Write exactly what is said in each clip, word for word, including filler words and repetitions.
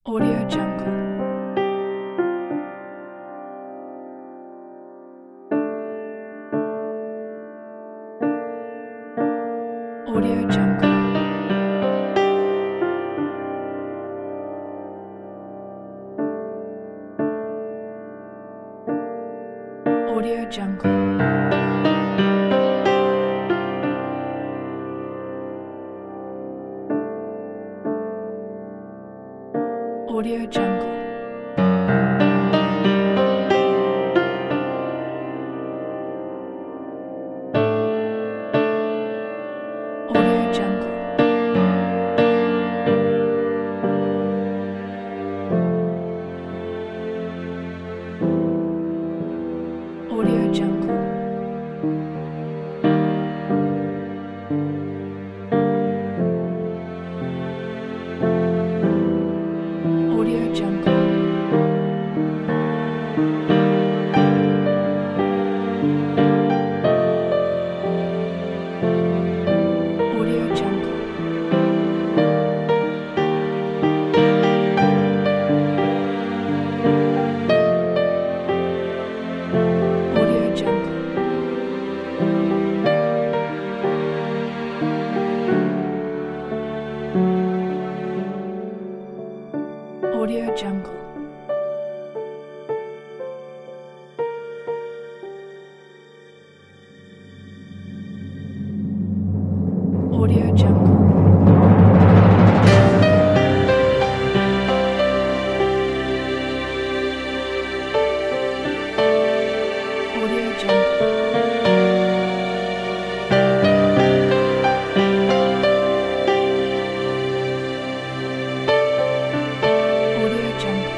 Audio Jungle. Audio Jungle. Audio Jungle. Audio Jungle. Audio Jungle. Audio Jungle. Audio Jungle. Audio Jungle. Audio Jungle. Audio Jungle. Audio Jungle. Audio Jungle. Audio Jungle.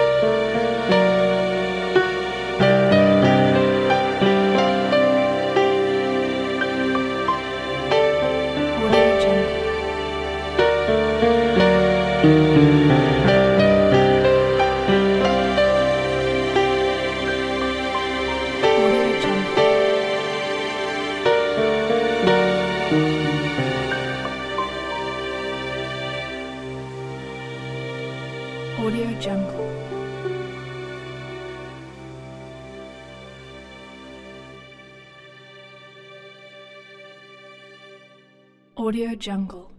Audio Jungle. Audio Jungle. Audio Jungle. Audio Jungle.